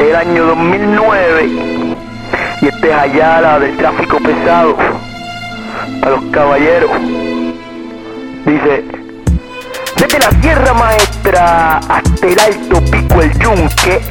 del año 2009. Y este es Ayala del tráfico pesado. A los caballeros. Dice: desde la Sierra Maestra hasta el Alto Pico el Yunque,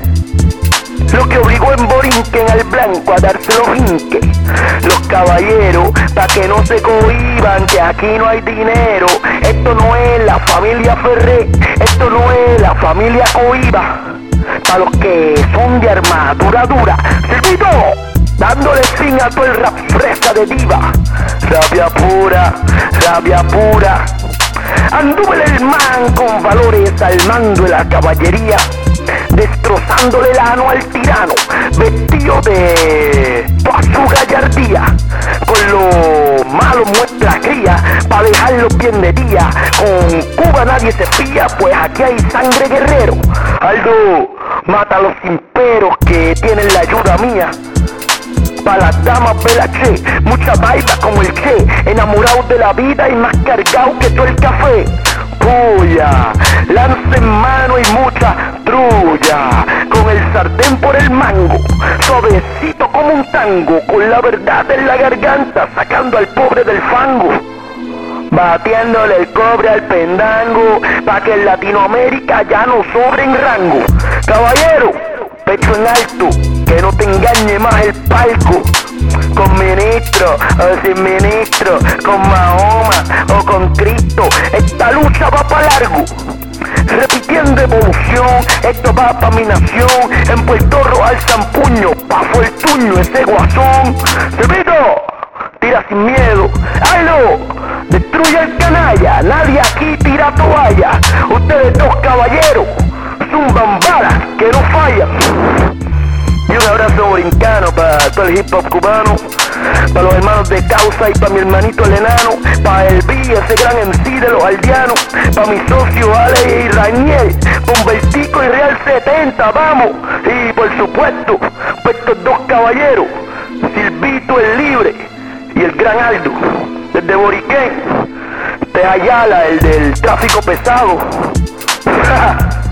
lo que obligó en Borinquen al blanco a darse los hinques. Los caballeros, pa' que no se cohiban, que aquí no hay dinero. Esto no es la familia Ferré, esto no es la familia Cohiba. Pa' los que son de armadura dura, Silvito, dándole fin a todo el rap fresa de diva. Rabia pura, rabia pura. Anduve el man con valores al mando de la caballería, destrozándole el ano al tirano, vestido de toda su gallardía. Con lo malo muestra cría, pa' dejarlo bien de día. Con Cuba nadie se fía, pues aquí hay sangre guerrero. Aldo, mata a los imperos que tienen la ayuda mía. Pa' las damas vela che, mucha vaina como el Che, enamorados de la vida y más cargados que todo el café. Puya, lanza en mano y mucha trulla, con el sartén por el mango, suavecito como un tango, con la verdad en la garganta, sacando al pobre del fango. Batiéndole el cobre al pendango, pa' que en Latinoamérica ya no sobre en rango. Caballero, pecho en alto, que no te engañe más el palco. Con ministro o sin ministro, con Mahoma o con Cristo, esta lucha va pa' largo. Repitiendo evolución, esto va pa' mi nación. En Puerto Rico alzan puño, pa' Fortuño ese guasón. Silvito, tira sin miedo. ¡Halo! Destruye el canalla, nadie aquí tira toalla. Ustedes dos caballeros, zumban balas que no fallan. Y un abrazo borincano para todo el hip hop cubano, para los hermanos de Causa y para mi hermanito el enano, para el B, ese gran MC de los aldeanos, para mi socio Ale y Rañel, Bombertico y Real 70, vamos. Y por supuesto, para estos dos caballeros, Silvito el Libre y el gran Aldo, desde Boriquén, de Ayala, el del tráfico pesado.